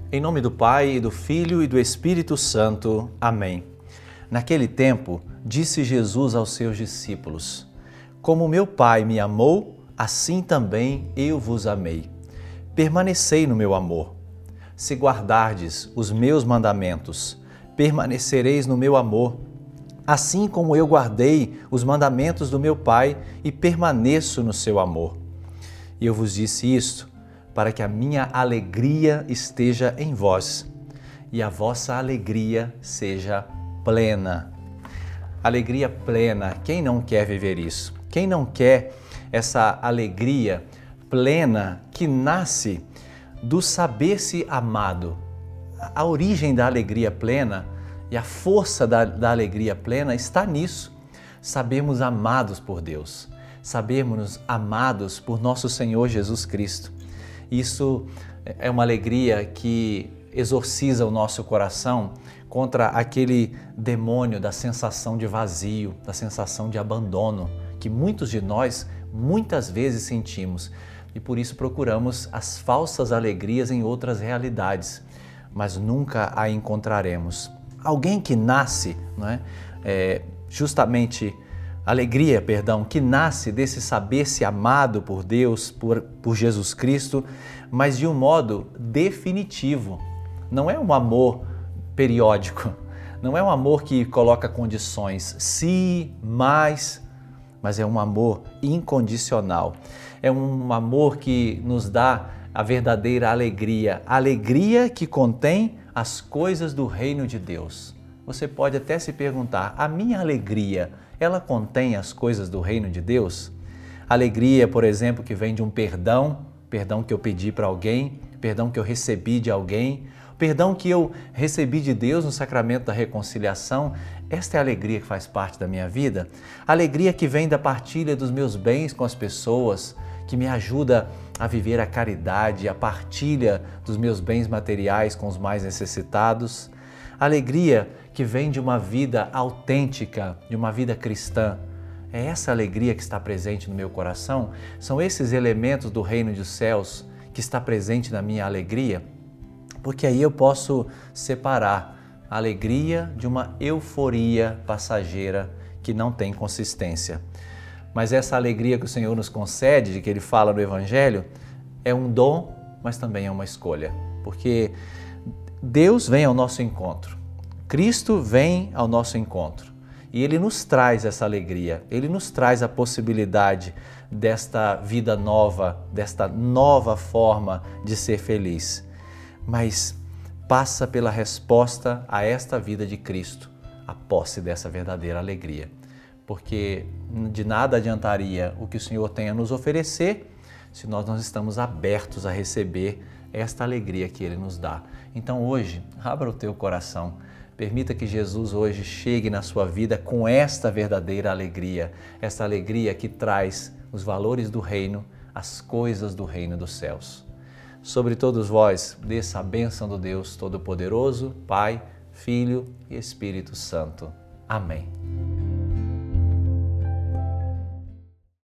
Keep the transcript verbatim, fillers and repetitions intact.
Em nome do Pai, e do Filho e do Espírito Santo. Amém. Naquele tempo, disse Jesus aos seus discípulos: Como meu Pai me amou, assim também eu vos amei. Permanecei no meu amor. Se guardardes os meus mandamentos, permanecereis no meu amor, assim como eu guardei os mandamentos do meu Pai e permaneço no seu amor. E eu vos disse isto, para que a minha alegria esteja em vós e a vossa alegria seja plena. Alegria plena, quem não quer viver isso? Quem não quer essa alegria plena que nasce do saber-se amado? A origem da alegria plena e a força da, da alegria plena está nisso. Sabermos amados por Deus, sabermos amados por nosso Senhor Jesus Cristo. Isso é uma alegria que exorciza o nosso coração contra aquele demônio da sensação de vazio, da sensação de abandono, que muitos de nós muitas vezes sentimos e por isso procuramos as falsas alegrias em outras realidades, mas nunca a encontraremos. Alguém que nasce, não é, é justamente alegria, perdão, que nasce desse saber-se amado por Deus, por, por Jesus Cristo, mas de um modo definitivo. Não é um amor periódico, não é um amor que coloca condições, se, mas, mas é um amor incondicional. É um amor que nos dá a verdadeira alegria, a alegria que contém as coisas do reino de Deus. Você pode até se perguntar, a minha alegria, ela contém as coisas do reino de Deus? Alegria, por exemplo, que vem de um perdão, perdão que eu pedi para alguém, perdão que eu recebi de alguém, perdão que eu recebi de Deus no sacramento da reconciliação. Esta é a alegria que faz parte da minha vida. Alegria que vem da partilha dos meus bens com as pessoas, que me ajuda a viver a caridade, a partilha dos meus bens materiais com os mais necessitados. Alegria que vem de uma vida autêntica, de uma vida cristã. É essa alegria que está presente no meu coração? São esses elementos do reino dos céus que está presente na minha alegria? Porque aí eu posso separar a alegria de uma euforia passageira que não tem consistência. Mas essa alegria que o Senhor nos concede, de que Ele fala no Evangelho, é um dom, mas também é uma escolha. Porque Deus vem ao nosso encontro, Cristo vem ao nosso encontro e Ele nos traz essa alegria, Ele nos traz a possibilidade desta vida nova, desta nova forma de ser feliz. Mas passa pela resposta a esta vida de Cristo, a posse dessa verdadeira alegria. Porque de nada adiantaria o que o Senhor tem a nos oferecer se nós não estamos abertos a receber esta alegria que Ele nos dá. Então hoje, abra o teu coração, permita que Jesus hoje chegue na sua vida com esta verdadeira alegria, esta alegria que traz os valores do reino, as coisas do reino dos céus. Sobre todos vós, desça a bênção do Deus Todo-Poderoso, Pai, Filho e Espírito Santo. Amém.